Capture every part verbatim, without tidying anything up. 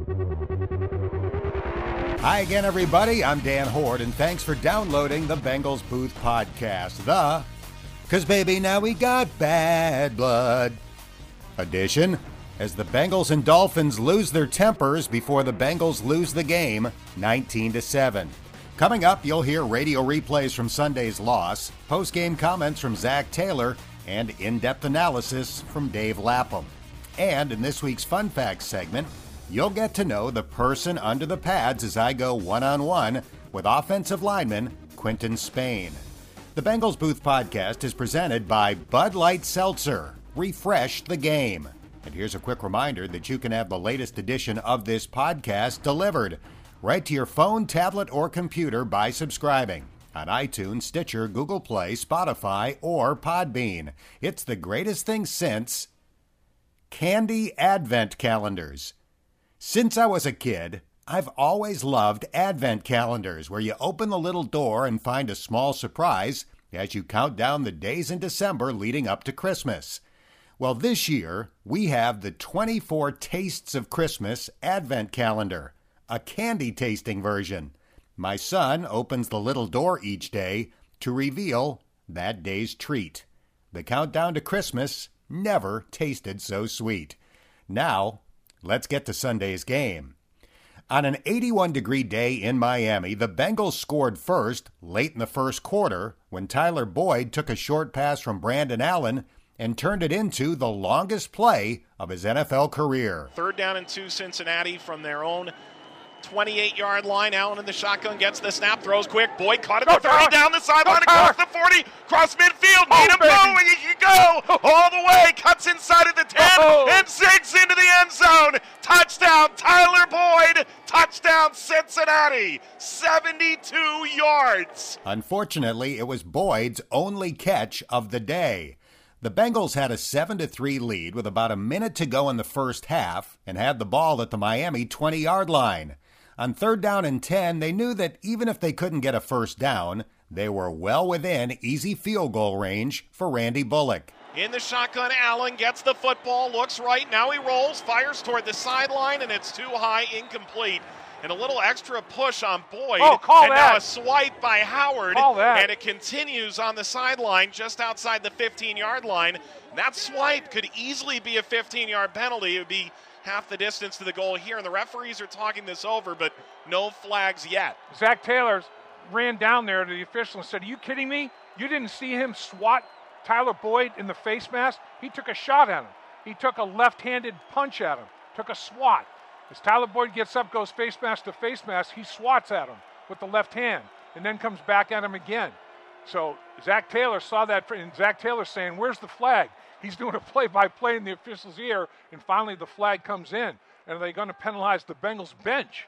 Hi again, everybody. I'm Dan Horde, and thanks for downloading the Bengals Booth Podcast, the "Cause Baby Now We Got Bad Blood" edition, as the Bengals and Dolphins lose their tempers before the Bengals lose the game nineteen to seven. Coming up, you'll hear radio replays from Sunday's loss, post-game comments from Zach Taylor, and in-depth analysis from Dave Lapham. And in this week's Fun Facts segment, you'll get to know the person under the pads as I go one-on-one with offensive lineman Quinton Spain. The Bengals Booth Podcast is presented by Bud Light Seltzer. Refresh the game. And here's a quick reminder that you can have the latest edition of this podcast delivered right to your phone, tablet, or computer by subscribing on iTunes, Stitcher, Google Play, Spotify, or Podbean. It's the greatest thing since candy advent calendars. Since I was a kid, I've always loved advent calendars where you open the little door and find a small surprise as you count down the days in December leading up to Christmas. Well, this year, we have the twenty-four Tastes of Christmas advent calendar, a candy tasting version. My son opens the little door each day to reveal that day's treat. The countdown to Christmas never tasted so sweet. Now, let's get to Sunday's game. On an eighty-one degree day in Miami, the Bengals scored first late in the first quarter when Tyler Boyd took a short pass from Brandon Allen and turned it into the longest play of his N F L career. Third down and two, Cincinnati from their own twenty-eight-yard line. Allen in the shotgun gets the snap, throws quick. Boyd caught it at the thirty, down the sideline, across the forty, cross midfield. Need him going, he can go all the way. Cuts inside of the ten oh. and zigs into the end zone. Touchdown, Tyler Boyd. Touchdown, Cincinnati. seventy-two yards. Unfortunately, it was Boyd's only catch of the day. The Bengals had a seven to three lead with about a minute to go in the first half and had the ball at the Miami twenty-yard line. On third down and ten, they knew that even if they couldn't get a first down, they were well within easy field goal range for Randy Bullock. In the shotgun, Allen gets the football, looks right, now he rolls, fires toward the sideline, and it's too high, incomplete. And a little extra push on Boyd, oh, call and that. now a swipe by Howard, call that. and it continues on the sideline just outside the fifteen-yard line. That swipe could easily be a fifteen-yard penalty. It would be half the distance to the goal here, and the referees are talking this over, but no flags yet. Zach Taylor ran down there to the official and said, "Are you kidding me? You didn't see him swat Tyler Boyd in the face mask? He took a shot at him. He took a left-handed punch at him, took a swat. As Tyler Boyd gets up, goes face mask to face mask, he swats at him with the left hand and then comes back at him again." So Zach Taylor saw that, and Zach Taylor saying, "Where's the flag?" He's doing a play-by-play in the official's ear, and finally the flag comes in. And are they going to penalize the Bengals bench?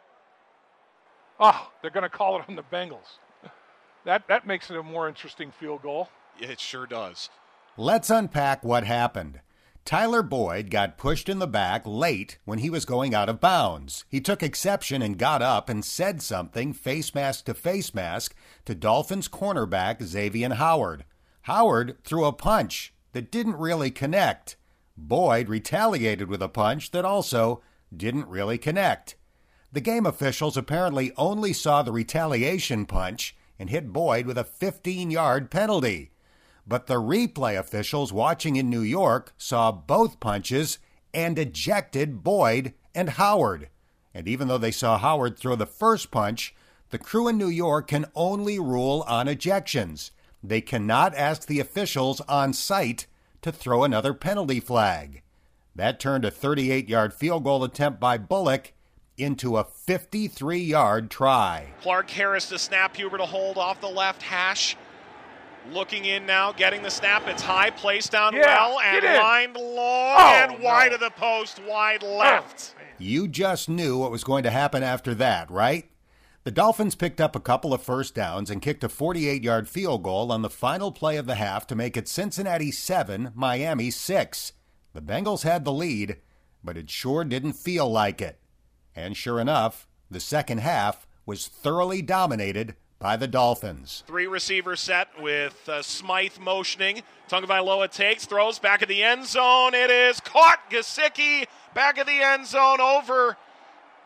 Oh, they're going to call it on the Bengals. That that makes it a more interesting field goal. It sure does. Let's unpack what happened. Tyler Boyd got pushed in the back late when he was going out of bounds. He took exception and got up and said something face mask to face mask to Dolphins cornerback Xavier Howard. Howard threw a punch that didn't really connect. Boyd retaliated with a punch that also didn't really connect. The game officials apparently only saw the retaliation punch and hit Boyd with a fifteen-yard penalty. But the replay officials watching in New York saw both punches and ejected Boyd and Howard. And even though they saw Howard throw the first punch, the crew in New York can only rule on ejections. They cannot ask the officials on site to throw another penalty flag. That turned a thirty-eight-yard field goal attempt by Bullock into a fifty-three-yard try. Clark Harris to snap, Huber to hold off the left hash. Looking in now, getting the snap. It's high, placed down yeah, well, and lined long oh, and wide no. of the post, wide left. Oh, you just knew what was going to happen after that, right? The Dolphins picked up a couple of first downs and kicked a forty-eight-yard field goal on the final play of the half to make it Cincinnati seven, Miami six. The Bengals had the lead, but it sure didn't feel like it. And sure enough, the second half was thoroughly dominated by the Dolphins. Three receiver set with uh, Smythe motioning. Tagovailoa takes, throws back of the end zone. It is caught. Gesicki back of the end zone over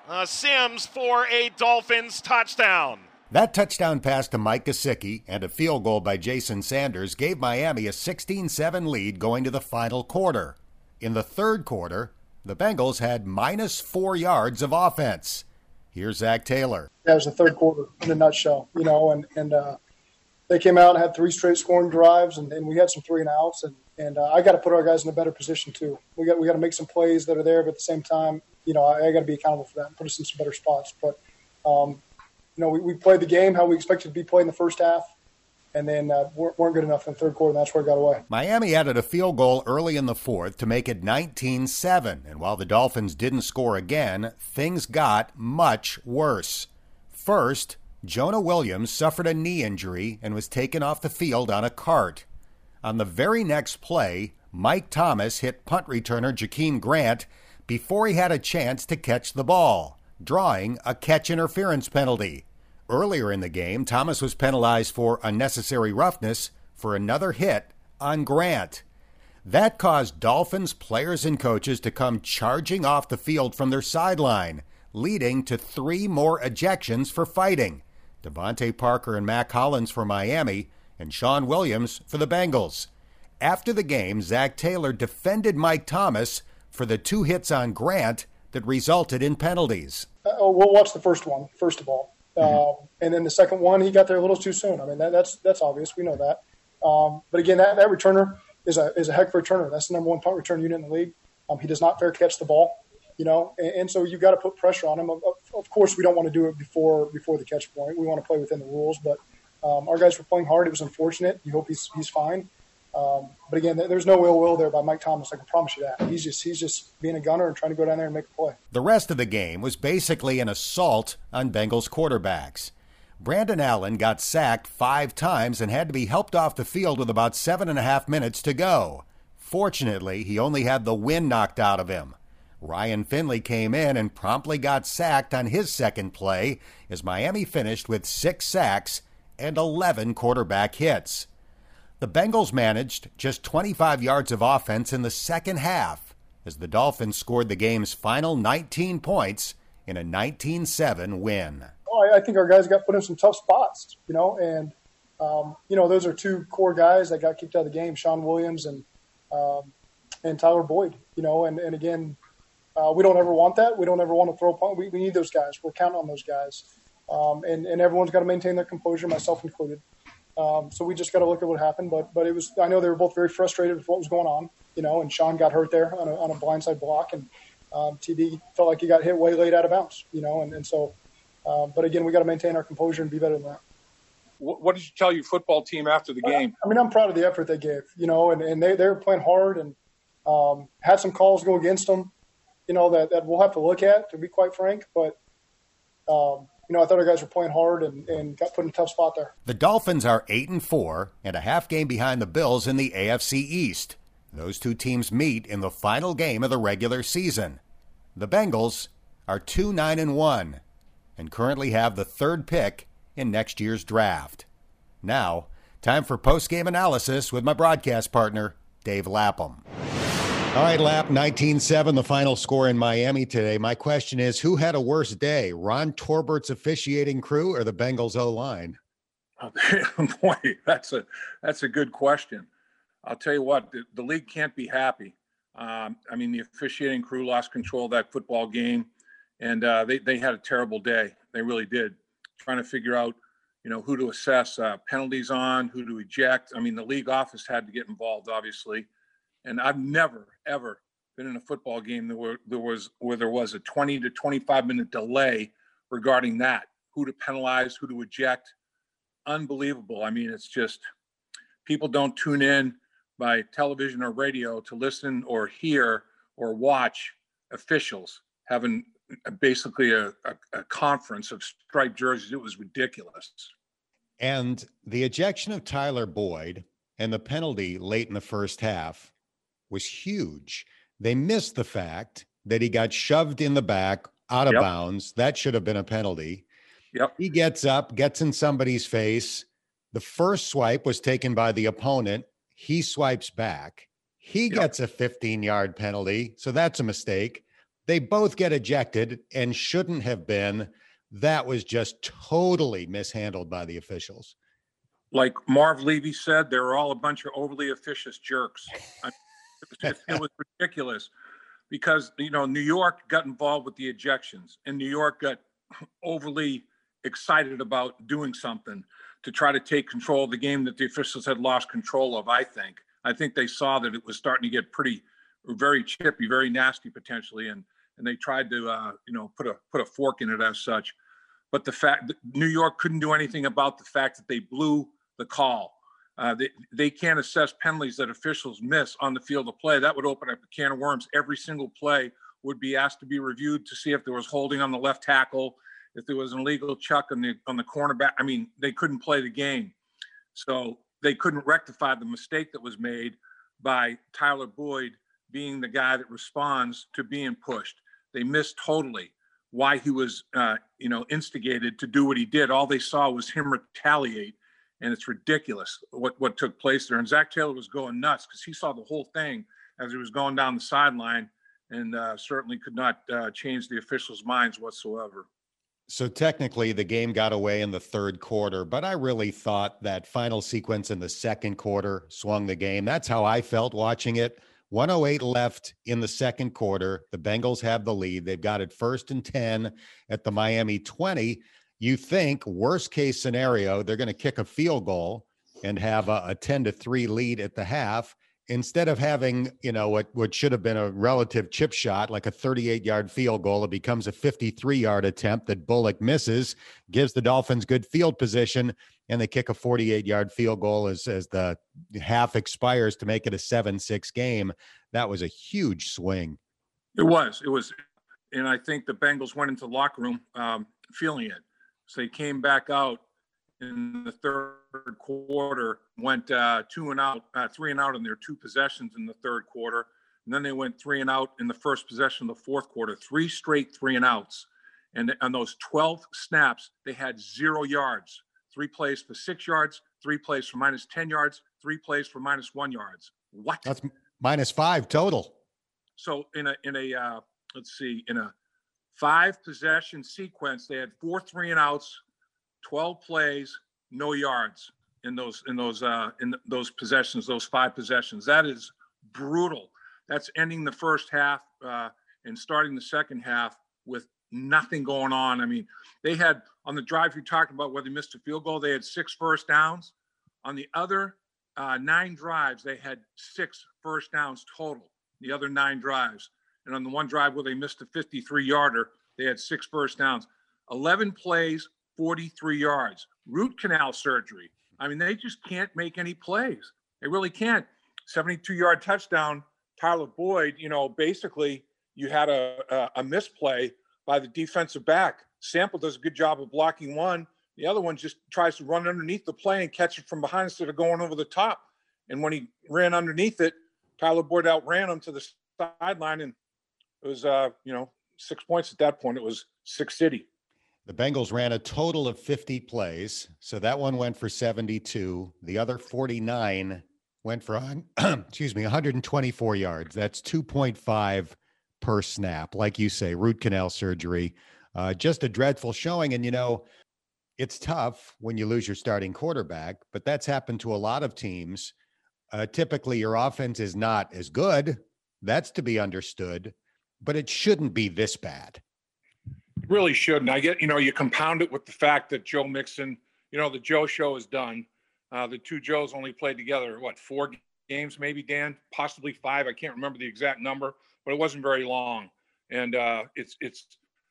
Uh, Sims for a Dolphins touchdown. That touchdown pass to Mike Gesicki and a field goal by Jason Sanders gave Miami a sixteen seven lead going to the final quarter. In the third quarter, the Bengals had minus four yards of offense. Here's Zach Taylor. That was the third quarter in a nutshell, you know, and, and uh, they came out and had three straight scoring drives, and, and we had some three and outs, and, and uh, I got to put our guys in a better position too. We got we got to make some plays that are there, but at the same time, you know, I, I got to be accountable for that and put us in some better spots. But, um, you know, we, we played the game how we expected to be played in the first half, and then uh, weren't good enough in the third quarter, and that's where it got away. Miami added a field goal early in the fourth to make it nineteen seven, and while the Dolphins didn't score again, things got much worse. First, Jonah Williams suffered a knee injury and was taken off the field on a cart. On the very next play, Mike Thomas hit punt returner Jakeem Grant before he had a chance to catch the ball, drawing a catch interference penalty. Earlier in the game, Thomas was penalized for unnecessary roughness for another hit on Grant. That caused Dolphins players and coaches to come charging off the field from their sideline, leading to three more ejections for fighting. Devontae Parker and Mac Hollins for Miami, and Sean Williams for the Bengals. After the game, Zach Taylor defended Mike Thomas for the two hits on Grant that resulted in penalties. Uh, we'll watch the first one, first of all. Mm-hmm. Uh, and then the second one, he got there a little too soon. I mean, that, that's that's obvious. We know that. Um, but again, that, that returner is a is a heck of a returner. That's the number one punt return unit in the league. Um, he does not fair catch the ball, you know, and, and so you've got to put pressure on him. Of, of course, we don't want to do it before before the catch point. We want to play within the rules. But um, our guys were playing hard. It was unfortunate. You hope he's he's fine. Um, but again, there's no ill will there by Mike Thomas. I can promise you that. He's just he's just being a gunner and trying to go down there and make a play. The rest of the game was basically an assault on Bengals quarterbacks. Brandon Allen got sacked five times and had to be helped off the field with about seven and a half minutes to go. Fortunately, he only had the wind knocked out of him. Ryan Finley came in and promptly got sacked on his second play as Miami finished with six sacks and eleven quarterback hits. The Bengals managed just twenty-five yards of offense in the second half as the Dolphins scored the game's final nineteen points in a nineteen seven win. Oh, I think our guys got put in some tough spots, you know, and, um, you know, those are two core guys that got kicked out of the game, Sean Williams and um, and Tyler Boyd, you know, and, and again, uh, we don't ever want that. We don't ever want to throw a punt. We, we need those guys. We're counting on those guys. Um, and, and everyone's got to maintain their composure, myself included. Um, so we just got to look at what happened. But but it was I know they were both very frustrated with what was going on, you know, and Sean got hurt there on a, on a blindside block, and um, T B felt like he got hit way late out of bounds, you know, and, and so um, but again, we got to maintain our composure and be better than that. What did you tell your football team after the game? I mean, I'm proud of the effort they gave, you know, and, and they, they were playing hard and um, had some calls go against them, you know, that, that we'll have to look at, to be quite frank. But, um, you know, I thought our guys were playing hard and, and got put in a tough spot there. The Dolphins are eight and four and a half game behind the Bills in the A F C East. Those two teams meet in the final game of the regular season. The Bengals are two nine and one and currently have the third pick in next year's draft. Now, time for post-game analysis with my broadcast partner, Dave Lapham. All right, Lap, nineteen seven, the final score in Miami today. My question is, who had a worse day, Ron Torbert's officiating crew or the Bengals O-line? Oh, boy, that's a that's a good question. I'll tell you what, the, the league can't be happy. Um, I mean, the officiating crew lost control of that football game, and uh, they, they had a terrible day. They really did. Trying to figure out, you know, who to assess uh, penalties on, who to eject. I mean, the league office had to get involved, obviously. And I've never, ever been in a football game that were, there was where there was a twenty to twenty-five minute delay regarding that, who to penalize, who to eject. Unbelievable. I mean, it's just people don't tune in by television or radio to listen or hear or watch officials having basically a, a, a conference of striped jerseys. It was ridiculous. And the ejection of Tyler Boyd and the penalty late in the first half was huge. They missed the fact that he got shoved in the back out of Yep. bounds. That should have been a penalty. Yep. He gets up, gets in somebody's face. The first swipe was taken by the opponent. He swipes back. He Yep. gets a fifteen-yard penalty, so that's a mistake. They both get ejected and shouldn't have been. That was just totally mishandled by the officials. Like Marv Levy said, they were all a bunch of overly officious jerks. I mean, it, was, it was ridiculous because, you know, New York got involved with the ejections, and New York got overly excited about doing something to try to take control of the game that the officials had lost control of, I think. I think they saw that it was starting to get pretty, very chippy, very nasty potentially, and and they tried to, uh, you know, put a put a fork in it as such. But the fact that New York couldn't do anything about the fact that they blew the call. Uh, they, they can't assess penalties that officials miss on the field of play. That would open up a can of worms. Every single play would be asked to be reviewed to see if there was holding on the left tackle, if there was an illegal chuck on the on the cornerback. I mean, they couldn't play the game. So they couldn't rectify the mistake that was made by Tyler Boyd being the guy that responds to being pushed. They missed totally why he was, uh, you know, instigated to do what he did. All they saw was him retaliate, and it's ridiculous what, what took place there. And Zach Taylor was going nuts because he saw the whole thing as he was going down the sideline, and uh, certainly could not uh, change the officials' minds whatsoever. So technically the game got away in the third quarter, but I really thought that final sequence in the second quarter swung the game. That's how I felt watching it. one oh eight left in the second quarter. The Bengals have the lead. They've got it first and ten at the Miami twenty. You think worst case scenario, they're going to kick a field goal and have a, a ten to three lead at the half. Instead of having, you know, what, what should have been a relative chip shot, like a thirty-eight yard field goal, it becomes a fifty-three yard attempt that Bullock misses, gives the Dolphins good field position, and they kick a forty-eight yard field goal as, as the half expires to make it a seven six game. That was a huge swing. It was, it was. And I think the Bengals went into the locker room um, feeling it. So they came back out in the third quarter, went uh, two and out, uh, three and out in their two possessions in the third quarter. And then they went three and out in the first possession of the fourth quarter, three straight three and outs. And on those twelve snaps, they had zero yards, three plays for six yards, three plays for minus ten yards, three plays for minus one yards. What? That's minus five total. So in a, in a, uh, let's see, in a five possession sequence, they had four three and outs, twelve plays, no yards in those in those uh, in those possessions, those five possessions. That is brutal. That's ending the first half uh, and starting the second half with nothing going on. I mean, they had on the drive you talked about where they missed a field goal, they had six first downs. On the other uh, nine drives, they had six first downs total. The other nine drives, and on the one drive where they missed a fifty-three yarder, they had six first downs. eleven plays, forty-three yards, root canal surgery. I mean, they just can't make any plays. They really can't. seventy-two yard touchdown, Tyler Boyd, you know, basically you had a, a, a misplay by the defensive back. Sample does a good job of blocking one. The other one just tries to run underneath the play and catch it from behind instead of going over the top. And when he ran underneath it, Tyler Boyd outran him to the sideline, and it was, uh, you know, six points at that point. It was six city. The Bengals ran a total of fifty plays, so that one went for seventy-two. The other forty-nine went for, excuse me, one hundred twenty-four yards. That's two point five per snap. Like you say, root canal surgery. Uh, just a dreadful showing. And, you know, it's tough when you lose your starting quarterback, but that's happened to a lot of teams. Uh, typically, your offense is not as good. That's to be understood, but it shouldn't be this bad. Really shouldn't. I get, you know, you compound it with the fact that Joe Mixon, you know, the Joe show is done. Uh, the two Joes only played together, what, four games maybe, Dan? Possibly five. I can't remember the exact number, but it wasn't very long. And uh, it's it's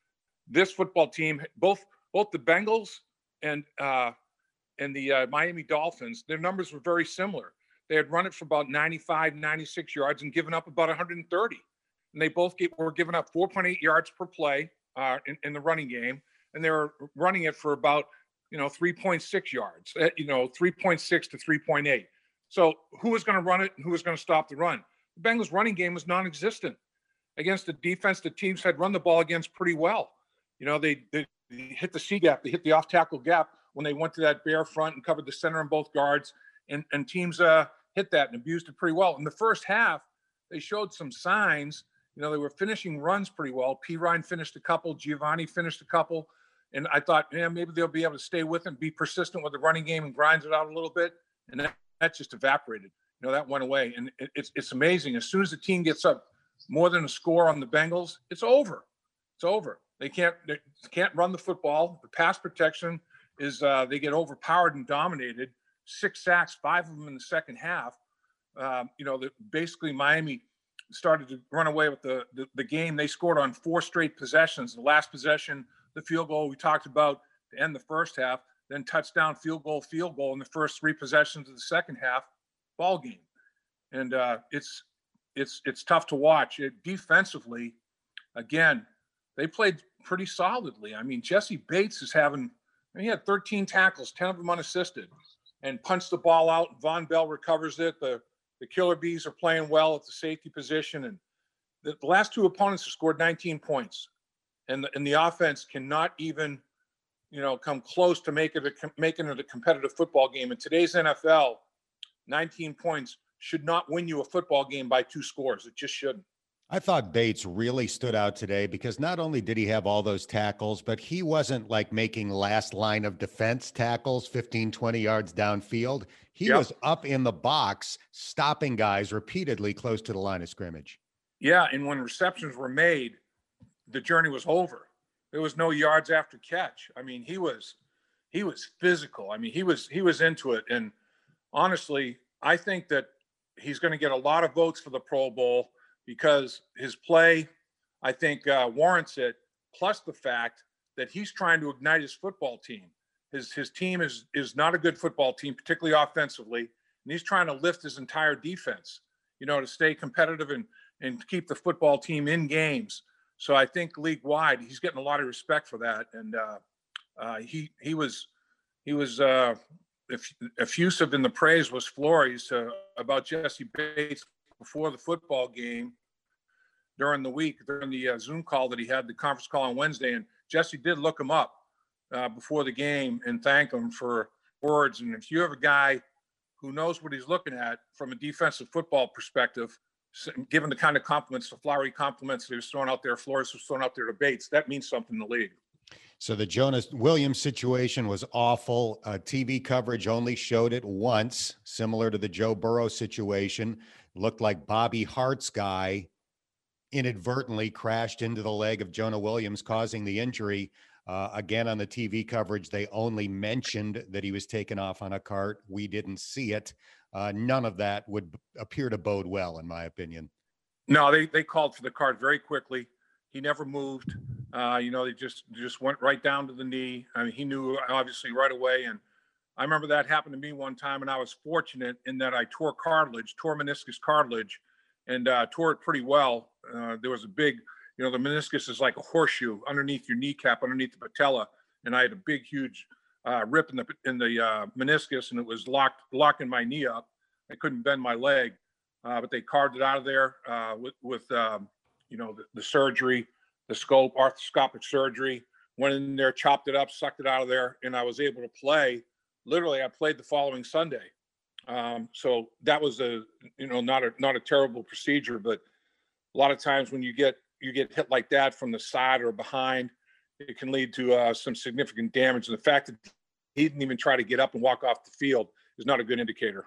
this football team, both both the Bengals and uh, and the uh, Miami Dolphins, their numbers were very similar. They had run it for about ninety-five, ninety-six yards and given up about one hundred thirty. And they both get, were giving up four point eight yards per play uh, in, in the running game. And they were running it for about, you know, three point six yards, you know, three point six to three point eight. So who was going to run it and who was going to stop the run? The Bengals running game was non-existent against a defense that teams had run the ball against pretty well. You know, they, they hit the C gap, they hit the off tackle gap when they went to that bare front and covered the center and both guards, and, and teams uh, hit that and abused it pretty well. In the first half, they showed some signs, you know, they were finishing runs pretty well. P. Ryan finished a couple, Giovanni finished a couple. And I thought, yeah, maybe they'll be able to stay with him, be persistent with the running game and grind it out a little bit. And that, that just evaporated. You know, that went away. And it, it's it's amazing. As soon as the team gets up more than a score on the Bengals, it's over. It's over. They can't they can't run the football. The pass protection is uh, they get overpowered and dominated. Six sacks, five of them in the second half. Um, you know, the, basically Miami started to run away with the, the the game. They scored on four straight possessions. The last possession, the field goal we talked about to end the first half, then touchdown, field goal, field goal in the first three possessions of the second half, ball game. And uh, it's it's it's tough to watch. It, defensively, again, they played pretty solidly. I mean, Jesse Bates is having, I mean, he had thirteen tackles, ten of them unassisted, and punched the ball out. Von Bell recovers it. The the Killer Bees are playing well at the safety position. And the, the last two opponents have scored nineteen points. And the, and the offense cannot even, you know, come close to make it a, making it a competitive football game. In today's N F L, nineteen points should not win you a football game by two scores. It just shouldn't. I thought Bates really stood out today because not only did he have all those tackles, but he wasn't like making last line of defense tackles fifteen, twenty yards downfield. He Yep. was up in the box, stopping guys repeatedly close to the line of scrimmage. Yeah, and when receptions were made, the journey was over. There was no yards after catch. I mean, he was he was physical. I mean, he was he was into it. And honestly, I think that he's going to get a lot of votes for the Pro Bowl because his play, I think, uh, warrants it. Plus the fact that he's trying to ignite his football team. His his team is is not a good football team, particularly offensively, and he's trying to lift his entire defense, you know, to stay competitive and and keep the football team in games. So I think league wide, he's getting a lot of respect for that, and uh, uh, he he was he was uh, effusive in the praise was Flores uh, about Jesse Bates before the football game during the week during the uh, Zoom call that he had, the conference call on Wednesday, and Jesse did look him up uh, before the game and thank him for words. And if you have a guy who knows what he's looking at from a defensive football perspective, given the kind of compliments, the flowery compliments that he was throwing out there, Flores was throwing out there to Bates, that means something in the league. So the Jonas Williams situation was awful. Uh, T V coverage only showed it once, similar to the Joe Burrow situation. Looked like Bobby Hart's guy inadvertently crashed into the leg of Jonah Williams, causing the injury. Uh, again, on the T V coverage, they only mentioned that he was taken off on a cart. We didn't see it. Uh, none of that would appear to bode well, in my opinion. No, they they called for the cart very quickly. He never moved. Uh, you know, they just just went right down to the knee. I mean, he knew obviously right away. And I remember that happened to me one time, and I was fortunate in that I tore cartilage, tore meniscus cartilage, and uh, tore it pretty well. Uh, there was a big, you know, the meniscus is like a horseshoe underneath your kneecap, underneath the patella, and I had a big, huge uh, rip in the in the uh, meniscus, and it was locked locking my knee up. I couldn't bend my leg, uh, but they carved it out of there uh, with with um, you know the, the surgery, the scope, arthroscopic surgery. Went in there, chopped it up, sucked it out of there, and I was able to play. Literally, I played the following Sunday. Um, so that was a you know not a not a terrible procedure, but a lot of times when you get you get hit like that from the side or behind, it can lead to uh, some significant damage. And the fact that he didn't even try to get up and walk off the field is not a good indicator.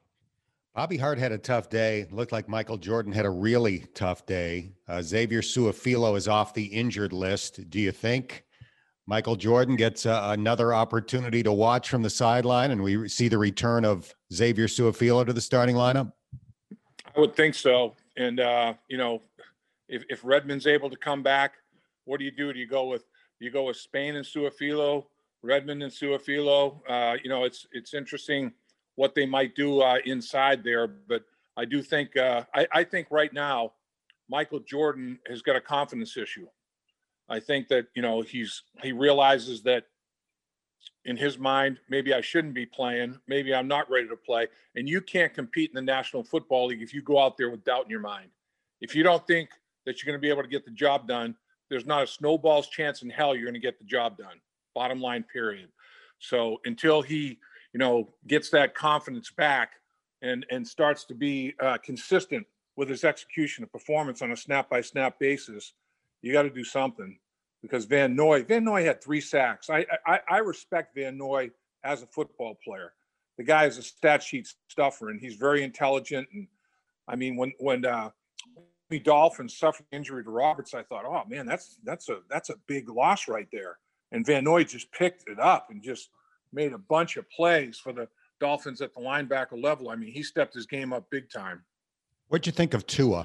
Bobby Hart had a tough day. Looked like Michael Jordan had a really tough day. Uh, Xavier Su'a-Filo is off the injured list. Do you think Michael Jordan gets uh, another opportunity to watch from the sideline and we see the return of Xavier Su'a-Filo to the starting lineup? I would think so. And, uh, you know, if, if Redmond's able to come back, what do you do? Do you go with, do you go with Spain and Su'a-Filo, Redmond and Su'a-Filo? Uh, you know, it's, it's interesting what they might do uh, inside there. But I do think, uh, I, I think right now, Michael Jordan has got a confidence issue. I think that, you know, he's, he realizes that in his mind, maybe I shouldn't be playing. Maybe I'm not ready to play. And you can't compete in the National Football League if you go out there with doubt in your mind. If you don't think that you're going to be able to get the job done, there's not a snowball's chance in hell you're going to get the job done. Bottom line, period. So until he, you know, gets that confidence back and, and starts to be uh, consistent with his execution of performance on a snap-by-snap basis, you got to do something, because Van Noy, Van Noy had three sacks. I, I, I respect Van Noy as a football player. The guy is a stat sheet stuffer, and he's very intelligent. And I mean, when when uh, the Dolphins suffered injury to Roberts, I thought, oh man, that's that's a that's a big loss right there. And Van Noy just picked it up and just made a bunch of plays for the Dolphins at the linebacker level. I mean, he stepped his game up big time. What'd you think of Tua?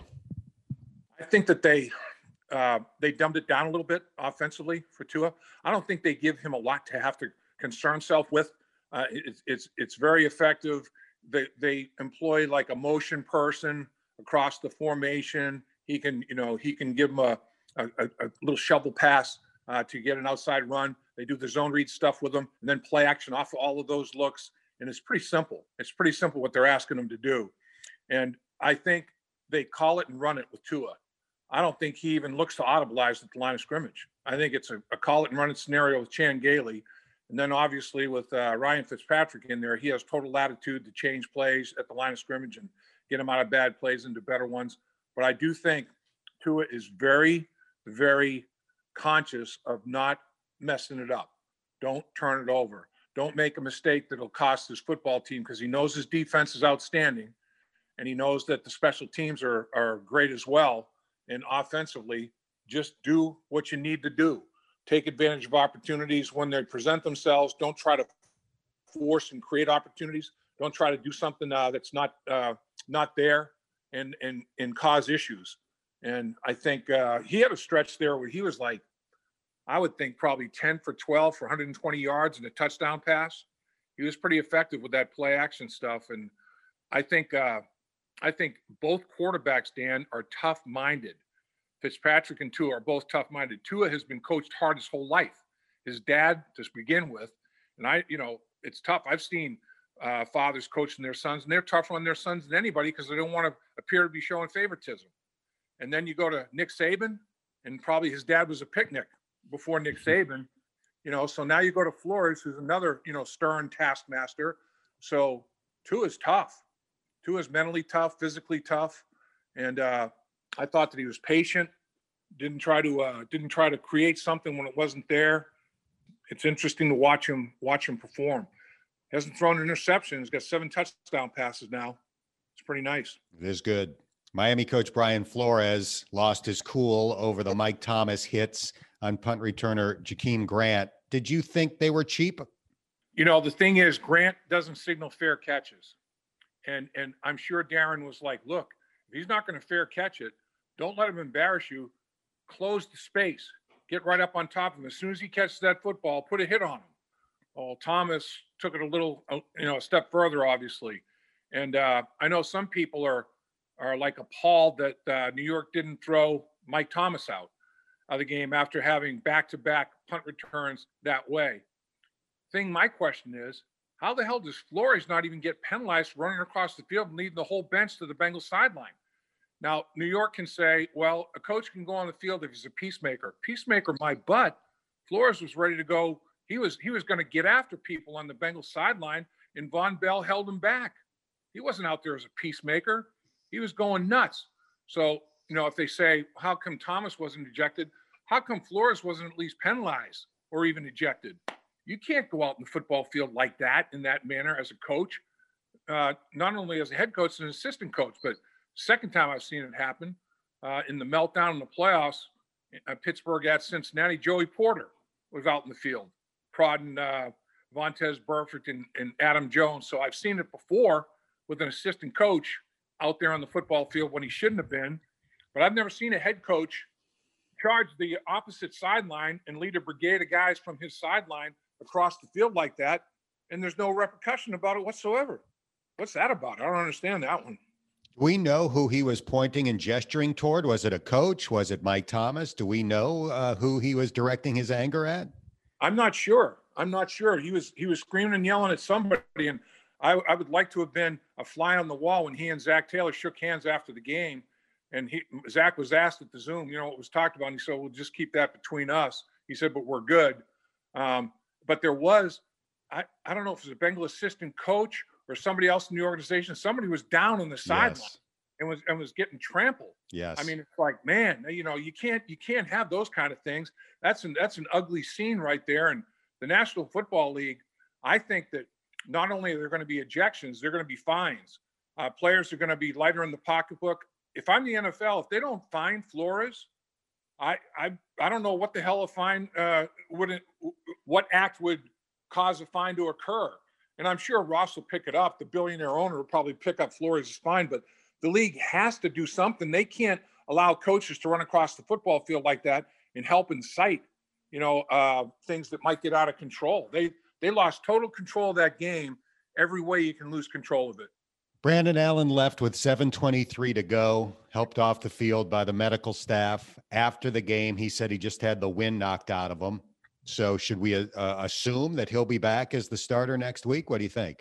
I think that they uh, they dumbed it down a little bit offensively for Tua. I don't think they give him a lot to have to concern himself with. Uh, it, it's it's very effective. They they employ like a motion person across the formation. He can you know he can give him a a, a little shovel pass uh, to get an outside run. They do the zone read stuff with him, and then play action off of all of those looks. And it's pretty simple. It's pretty simple what they're asking him to do. And I think they call it and run it with Tua. I don't think he even looks to audibilize at the line of scrimmage. I think it's a, a call it and run it scenario with Chan Gailey. And then obviously with uh, Ryan Fitzpatrick in there, he has total latitude to change plays at the line of scrimmage and get him out of bad plays into better ones. But I do think Tua is very, very conscious of not messing it up. Don't turn it over. Don't make a mistake that'll cost his football team, because he knows his defense is outstanding. And he knows that the special teams are, are great as well. And offensively, just do what you need to do. Take advantage of opportunities when they present themselves. Don't try to force and create opportunities. Don't try to do something uh, that's not uh, not there and, and, and cause issues. And I think uh, he had a stretch there where he was like, I would think probably ten for twelve for one hundred twenty yards and a touchdown pass. He was pretty effective with that play action stuff. And I think uh, I think both quarterbacks, Dan, are tough-minded. Fitzpatrick and Tua are both tough-minded. Tua has been coached hard his whole life. His dad, to begin with, and I, you know, it's tough. I've seen uh, fathers coaching their sons, and they're tougher on their sons than anybody because they don't want to appear to be showing favoritism. And then you go to Nick Saban, and probably his dad was a picnic before Nick Saban, you know. So now you go to Flores, who's another, you know, stern taskmaster. So Tua is tough. Tua is mentally tough, physically tough, and uh, I thought that he was patient. Didn't try to uh, didn't try to create something when it wasn't there. It's interesting to watch him watch him perform. Hasn't thrown an interception. He's got seven touchdown passes now. It's pretty nice. It is good. Miami coach Brian Flores lost his cool over the Mike Thomas hits on punt returner Jakeem Grant. Did you think they were cheap? You know, the thing is, Grant doesn't signal fair catches. And and I'm sure Darren was like, look, if he's not going to fair catch it, don't let him embarrass you. Close the space. Get right up on top of him. As soon as he catches that football, put a hit on him. Well, Thomas took it a little, you know, a step further, obviously. And uh, I know some people are are like appalled that uh, New York didn't throw Mike Thomas out of the game after having back-to-back punt returns that way. Thing, my question is, how the hell does Flores not even get penalized for running across the field and leading the whole bench to the Bengals sideline? Now, New York can say, well, a coach can go on the field if he's a peacemaker. Peacemaker, my butt. Flores was ready to go. He was he was going to get after people on the Bengals sideline, and Von Bell held him back. He wasn't out there as a peacemaker. He was going nuts. So, you know, if they say, how come Thomas wasn't ejected? How come Flores wasn't at least penalized or even ejected? You can't go out in the football field like that, in that manner, as a coach, uh, not only as a head coach and an assistant coach, but second time I've seen it happen uh, in the meltdown in the playoffs, uh, Pittsburgh at Cincinnati, Joey Porter was out in the field, prodding uh, Vontaze Burfict and, and Adam Jones. So I've seen it before with an assistant coach out there on the football field when he shouldn't have been, but I've never seen a head coach charge the opposite sideline and lead a brigade of guys from his sideline across the field like that, and there's no repercussion about it whatsoever. What's that about? I don't understand that one. Do we know who he was pointing and gesturing toward? Was it a coach? Was it Mike Thomas? Do we know uh, who he was directing his anger at? I'm not sure. I'm not sure. He was he was screaming and yelling at somebody, and I, I would like to have been a fly on the wall when he and Zach Taylor shook hands after the game, and he Zach was asked at the Zoom, you know, what was talked about, and he said, we'll just keep that between us. He said, but we're good. Um, But there was, I, I don't know if it was a Bengal assistant coach or somebody else in the organization. Somebody was down on the sideline. Yes. and was and was getting trampled. Yes. I mean, it's like, man, you know, you can't you can't have those kind of things. That's an that's an ugly scene right there. And the National Football League, I think that not only are there going to be ejections, they're going to be fines. Uh, players are going to be lighter in the pocketbook. If I'm the N F L, if they don't fine Flores, I I I don't know what the hell a fine uh, would what act would cause a fine to occur. And I'm sure Ross will pick it up. The billionaire owner will probably pick up Flores' fine, but the league has to do something. They can't allow coaches to run across the football field like that and help incite, you know, uh, things that might get out of control. They they lost total control of that game every way you can lose control of it. Brandon Allen left with seven twenty-three to go, helped off the field by the medical staff. After the game, he said he just had the wind knocked out of him. So should we uh, assume that he'll be back as the starter next week? What do you think?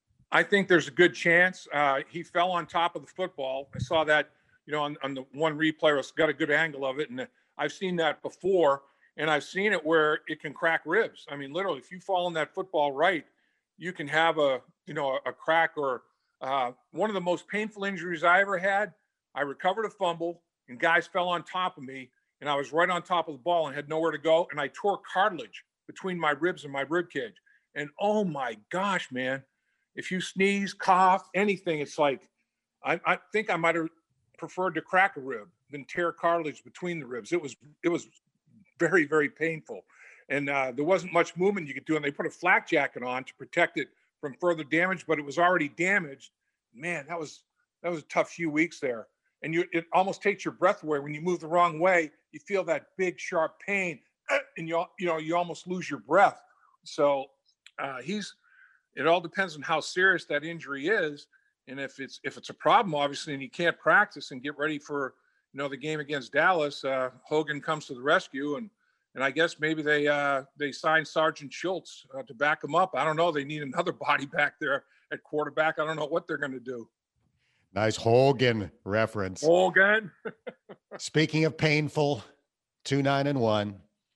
I think there's a good chance. Uh, he fell on top of the football. I saw that, you know, on, on the one replay. I got a good angle of it, and I've seen that before, and I've seen it where it can crack ribs. I mean, literally, if you fall on that football right, you can have a, you know, a crack or uh, one of the most painful injuries I ever had. I recovered a fumble, and guys fell on top of me, and I was right on top of the ball and had nowhere to go, and I tore cartilage between my ribs and my rib cage. And oh my gosh, man. If you sneeze, cough, anything, it's like, I, I think I might have preferred to crack a rib than tear cartilage between the ribs. It was, it was very, very painful. And uh, there wasn't much movement you could do. And they put a flak jacket on to protect it from further damage, but it was already damaged. Man, that was, that was a tough few weeks there. And you, it almost takes your breath away. When you move the wrong way, you feel that big, sharp pain, and you, you know, you almost lose your breath. So uh, he's, it all depends on how serious that injury is. And if it's, if it's a problem, obviously, and he can't practice and get ready for, you know, the game against Dallas, uh, Hogan comes to the rescue. And, and I guess maybe they, uh, they signed Sergeant Schultz uh, to back him up. I don't know. They need another body back there at quarterback. I don't know what they're going to do. Nice Hogan reference. Hogan. Speaking of painful, two, nine and one,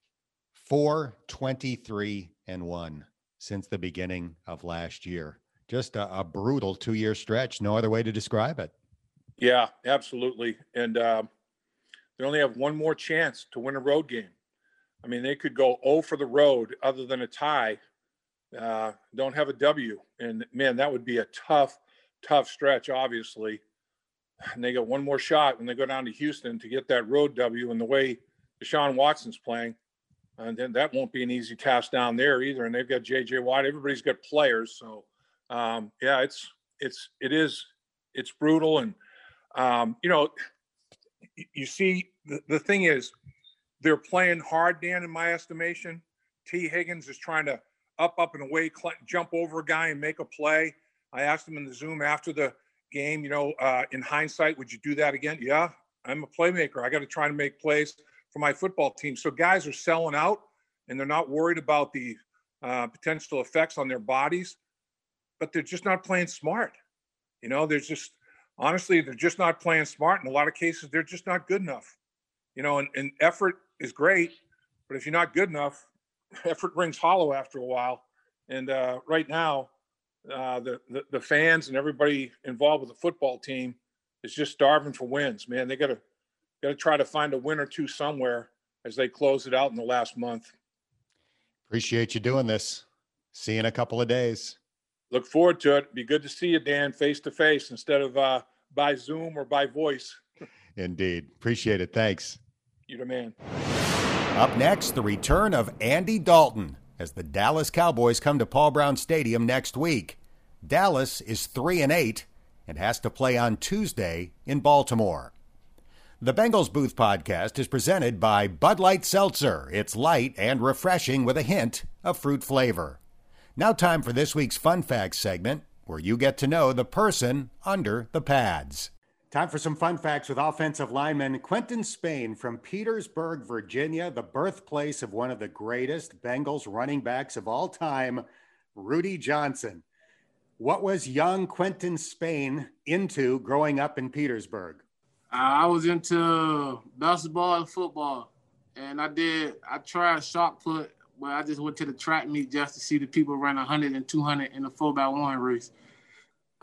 four, twenty-three and one. Since the beginning of last year. Just a, a brutal two-year stretch. No other way to describe it. Yeah, absolutely. And uh, they only have one more chance to win a road game. I mean, they could go oh for the road other than a tie. Uh, don't have a W. And, man, that would be a tough, tough stretch, obviously. And they got one more shot when they go down to Houston to get that road W. And the way Deshaun Watson's playing, and then that won't be an easy task down there either. And they've got J J Watt. Everybody's got players. So, um, yeah, it's, it's, it is, it's brutal. And, um, you know, you see, the, the thing is, they're playing hard, Dan, in my estimation. T. Higgins is trying to up, up and away, cl- jump over a guy and make a play. I asked him in the Zoom after the game, you know, uh, in hindsight, would you do that again? Yeah, I'm a playmaker. I got to try to make plays for my football team. So guys are selling out and they're not worried about the uh, potential effects on their bodies, but they're just not playing smart. You know, they're just, honestly, they're just not playing smart. In a lot of cases, they're just not good enough. You know, and, and effort is great, but if you're not good enough, effort rings hollow after a while. And uh, right now, uh, the, the the fans and everybody involved with the football team is just starving for wins, man. They got to got to try to find a win or two somewhere as they close it out in the last month. Appreciate you doing this. See you in a couple of days. Look forward to it. Be good to see you, Dan, face to face instead of uh, by Zoom or by voice. Indeed. Appreciate it. Thanks. You're the man. Up next, the return of Andy Dalton as the Dallas Cowboys come to Paul Brown Stadium next week. Dallas is three and eight and has to play on Tuesday in Baltimore. The Bengals Booth Podcast is presented by Bud Light Seltzer. It's light and refreshing with a hint of fruit flavor. Now time for this week's Fun Facts segment, where you get to know the person under the pads. Time for some fun facts with offensive lineman Quentin Spain from Petersburg, Virginia, the birthplace of one of the greatest Bengals running backs of all time, Rudy Johnson. What was young Quentin Spain into growing up in Petersburg? I was into basketball and football, and I did, I tried shot put, but I just went to the track meet just to see the people run one hundred and two hundred in a four by one race.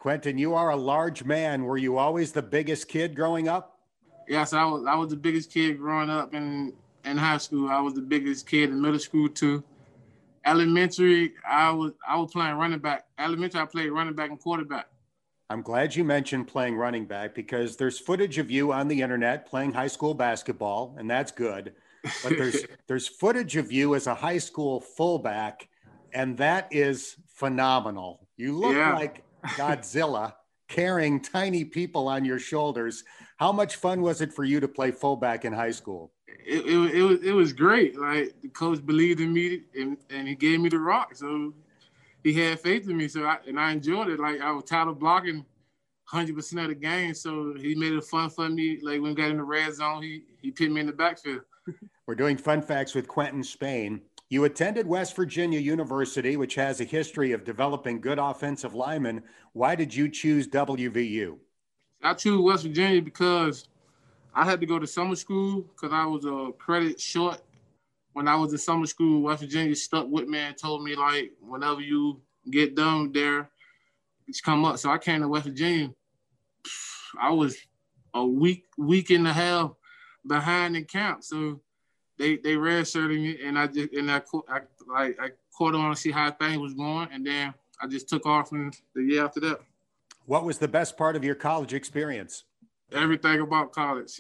Quentin, you are a large man. Were you always the biggest kid growing up? Yes, I was I was the biggest kid growing up in, in high school. I was the biggest kid in middle school too. Elementary, I was I was playing running back. Elementary, I played running back and quarterback. I'm glad you mentioned playing running back because there's footage of you on the internet playing high school basketball, and that's good. But there's there's footage of you as a high school fullback, and that is phenomenal. You look Yeah. like Godzilla carrying tiny people on your shoulders. How much fun was it for you to play fullback in high school? It, it, it was it was great. Like the coach believed in me and, and he gave me the rock. So he had faith in me. So I, and I enjoyed it. Like I was tired of blocking one hundred percent of the game. So he made it fun for me. Like when we got in the red zone, he he put me in the backfield. We're doing fun facts with Quentin Spain. You attended West Virginia University, which has a history of developing good offensive linemen. Why did you choose W V U? I chose West Virginia because I had to go to summer school because I was a credit short. When I was in summer school, West Virginia stuck with me and told me, like, whenever you get done there, just come up. So I came to West Virginia. I was a week, week and a half behind in camp. So they they redshirted me, and I just and I, I like I caught on to see how things was going, and then I just took off from the year after that. What was the best part of your college experience? Everything about college.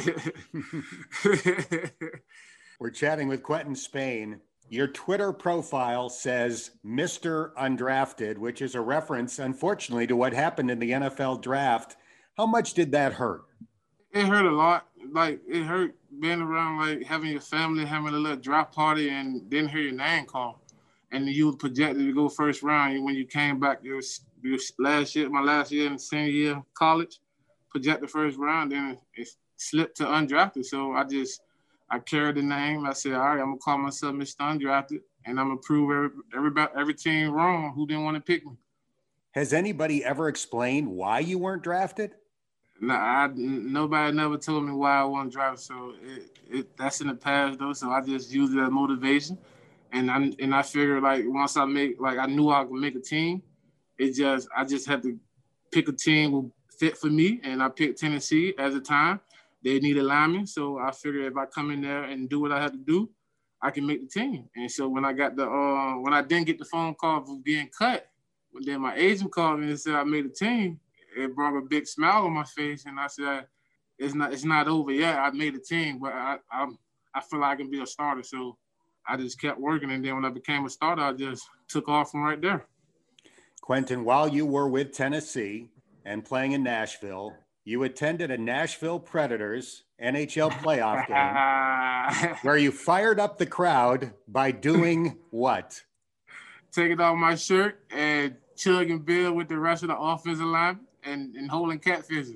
We're chatting with Quentin Spain. Your Twitter profile says Mister Undrafted, which is a reference, unfortunately, to what happened in the N F L draft. How much did that hurt? It hurt a lot. Like, it hurt being around, like, having your family, having a little draft party, and didn't hear your name called. And you were projected to go first round. And when you came back, it was, it was last year, my last year in the senior year of college, projected first round, then it, it slipped to undrafted. So I just, I carried the name. I said, all right, I'm going to call myself Mister Undrafted, and I'm going to prove every, every, every team wrong who didn't want to pick me. Has anybody ever explained why you weren't drafted? Nah, I, nobody never told me why I wasn't drafted. So it, it, that's in the past, though. So I just used it as motivation. And I and I figured, like, once I make, like, I knew I could make a team. It just, I just had to pick a team who fit for me. And I picked Tennessee at the time. They needed linemen. So I figured if I come in there and do what I had to do, I can make the team. And so when I got the, uh, when I didn't get the phone call for being cut, then my agent called me and said I made a team. It brought a big smile on my face. And I said, it's not, it's not over yet. I made a team, but I, I, I feel like I can be a starter. So I just kept working, and then when I became a starter, I just took off from right there. Quentin, while you were with Tennessee and playing in Nashville, you attended a Nashville Predators N H L playoff game where you fired up the crowd by doing what? Taking off my shirt and chugging beer with the rest of the offensive line and, and holding catfishes.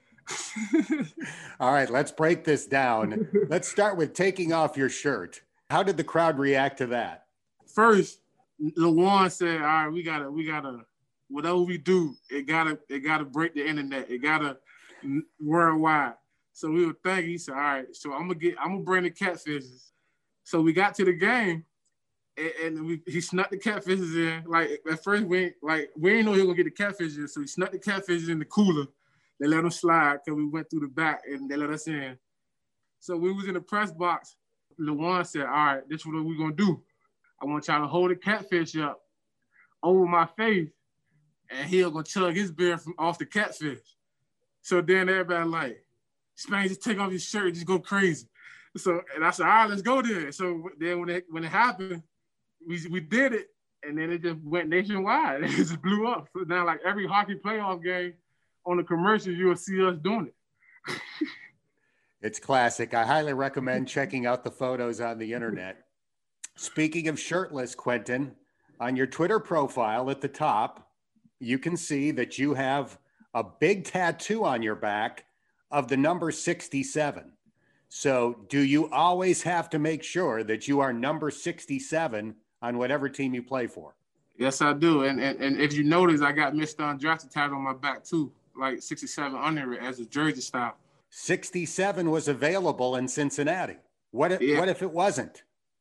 All right, let's break this down. Let's start with taking off your shirt. How did the crowd react to that? First, LeJuan said, all right, we gotta, we gotta, whatever we do, it gotta, it gotta break the internet. It gotta worldwide. So we were thinking, he said, all right, so I'm gonna get, I'm gonna bring the catfishes. So we got to the game and, and we, he snuck the catfishes in. Like at first we ain't, like, we didn't know he was gonna get the catfishes. So he snuck the catfishes in the cooler. They let them slide because we went through the back and they let us in. So we was in the press box. LeJuan said, all right, this is what we're going to do. I want y'all to hold the catfish up over my face, and he'll go chug his beer from off the catfish. So then everybody like, Spain, just take off your shirt and just go crazy. So, and I said, all right, let's go there. So then when it, when it happened, we, we did it, and then it just went nationwide. It just blew up. So now, like every hockey playoff game on the commercials, you'll see us doing it. It's classic. I highly recommend checking out the photos on the internet. Speaking of shirtless, Quentin, on your Twitter profile at the top, you can see that you have a big tattoo on your back of the number sixty-seven. So do you always have to make sure that you are number sixty-seven on whatever team you play for? Yes, I do. And and, and if you notice, I got Mister Undrafted tattooed on my back too, like sixty-seven under it as a jersey style. sixty-seven was available in Cincinnati. What if, yeah. what if it wasn't?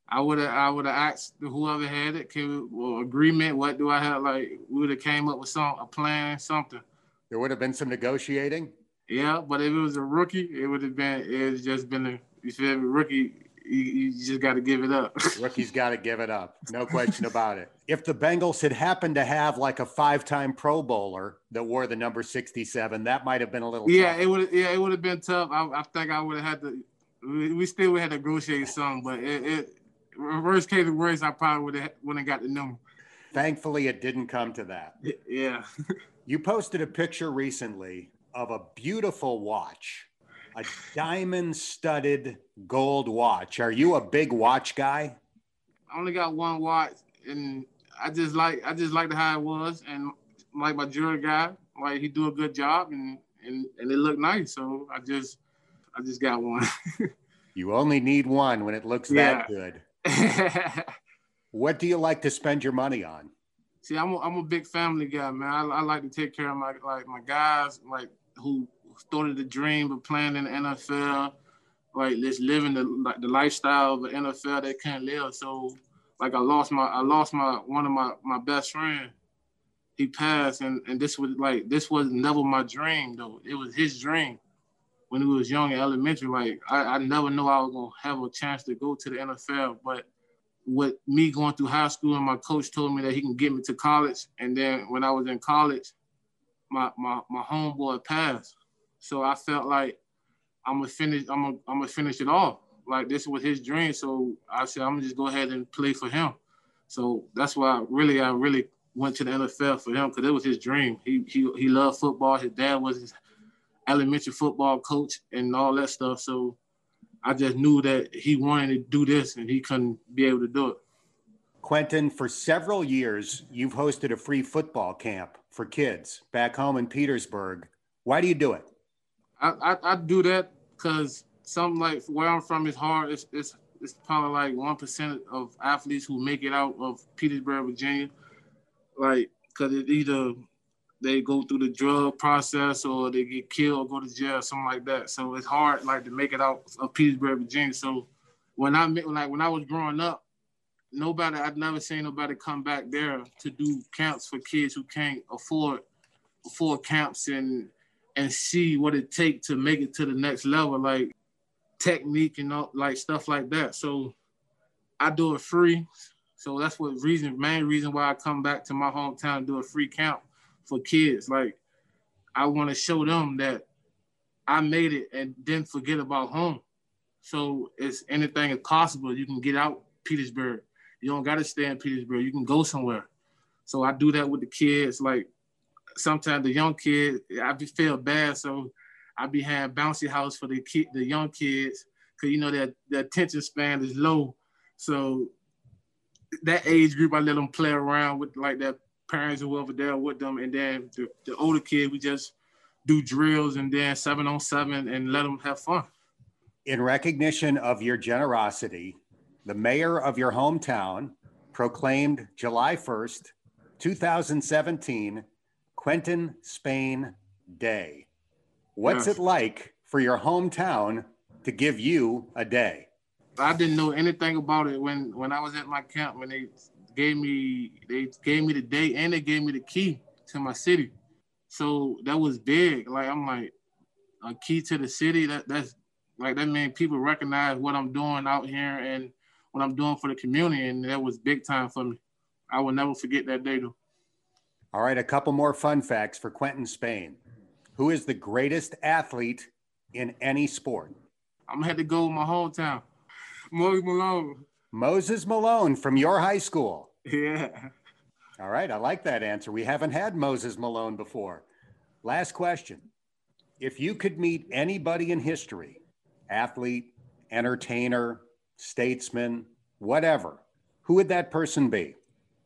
I would have I would have asked whoever had it, can we, well, agreement, what do I have? Like, we would have came up with some a plan, something. There would have been some negotiating. Yeah, but if it was a rookie, it would have been, it's just been a, you feel me, rookie, you, you just got to give it up. Rookie's got to give it up. No question about it. If the Bengals had happened to have like a five-time Pro Bowler that wore the number sixty-seven, that might have been a little Yeah, tough. it would yeah, it would have been tough. I, I think I would have had to, we, we still would have had to negotiate some, but it, it worst case of worst, I probably would have wouldn't have got the number. Thankfully, it didn't come to that. Yeah. You posted a picture recently of a beautiful watch, a diamond-studded gold watch. Are you a big watch guy? I only got one watch, and I just like I just like how it was, and like my jewelry guy, like he do a good job, and and and it looked nice. So I just I just got one. You only need one when it looks Yeah. that good. What do you like to spend your money on? See, I'm a, I'm a big family guy, man. I, I like to take care of my like my guys, like who started the dream of playing in the N F L, like just living the like the lifestyle of the N F L they can't live. So, like I lost my I lost my one of my my best friend. He passed, and and this was like this was never my dream though. It was his dream when he was young in elementary. Like I, I never knew I was gonna have a chance to go to the N F L, but with me going through high school, and my coach told me that he can get me to college. And then when I was in college, my my my homeboy passed. So I felt like I'm gonna finish. I'm gonna I'm gonna finish it off. Like this was his dream. So I said I'm gonna just go ahead and play for him. So that's why I really I really went to the N F L for him, because it was his dream. He he he loved football. His dad was his elementary football coach and all that stuff. So I just knew that he wanted to do this and he couldn't be able to do it. Quentin, for several years, you've hosted a free football camp for kids back home in Petersburg. Why do you do it? I, I, I do that because something like where I'm from is hard. It's, it's, it's probably like one percent of athletes who make it out of Petersburg, Virginia. Like, because it either they go through the drug process or they get killed or go to jail, something like that. So it's hard, like, to make it out of Petersburg, Virginia. So when I like when I was growing up, nobody, I'd never seen nobody come back there to do camps for kids who can't afford afford camps and and see what it takes to make it to the next level, like technique and all, like stuff like that. So I do it free. So that's what reason, main reason why I come back to my hometown and do a free camp for kids. Like, I want to show them that I made it and didn't forget about home. So it's anything is possible. You can get out Petersburg. You don't got to stay in Petersburg. You can go somewhere. So I do that with the kids. Like, sometimes the young kids, I be feel bad. So I be having bouncy house for the kid, the young kids, because, you know, that the attention span is low. So that age group, I let them play around with, like, their parents or whoever there with them. And then the, the older kids, we just do drills and then seven on seven and let them have fun. In recognition of your generosity, the mayor of your hometown proclaimed July first, two thousand seventeen, Quentin Spain Day. What's Yes. it like for your hometown to give you a day? I didn't know anything about it when, when I was at my camp, when they gave me they gave me the day and they gave me the key to my city. So that was big. Like, I'm like, a key to the city, that that's like that means people recognize what I'm doing out here and what I'm doing for the community, and that was big time for me. I will never forget that day though. All right, a couple more fun facts for Quentin Spain. Who is the greatest athlete in any sport? I'm gonna have to go with my hometown. Moses Malone. Moses Malone from your high school. Yeah. All right, I like that answer. We haven't had Moses Malone before. Last question. If you could meet anybody in history, athlete, entertainer, statesman, whatever, who would that person be?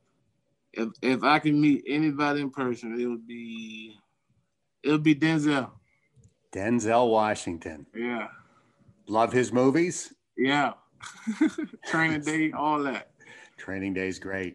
If if I could meet anybody in person, it would be it would be Denzel. Denzel Washington. Yeah. Love his movies? Yeah. Training Day, all that. Training Day's great.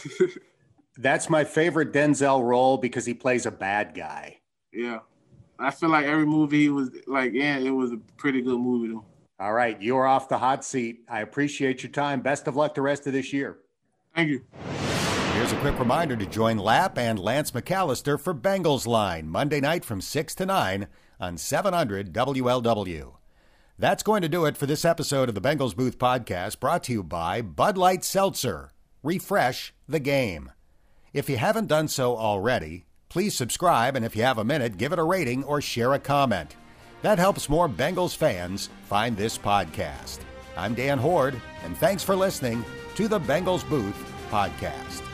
That's my favorite Denzel role because he plays a bad guy. Yeah. I feel like every movie he was like in, it was a pretty good movie though. All right, you're off the hot seat. I appreciate your time. Best of luck the rest of this year. Thank you. Here's a quick reminder to join Lapp and Lance McAllister for Bengals Line, Monday night from six to nine on seven hundred W L W. That's going to do it for this episode of the Bengals Booth Podcast, brought to you by Bud Light Seltzer. Refresh the game. If you haven't done so already, please subscribe, and if you have a minute, give it a rating or share a comment. That helps more Bengals fans find this podcast. I'm Dan Hoard, and thanks for listening to the Bengals Booth Podcast.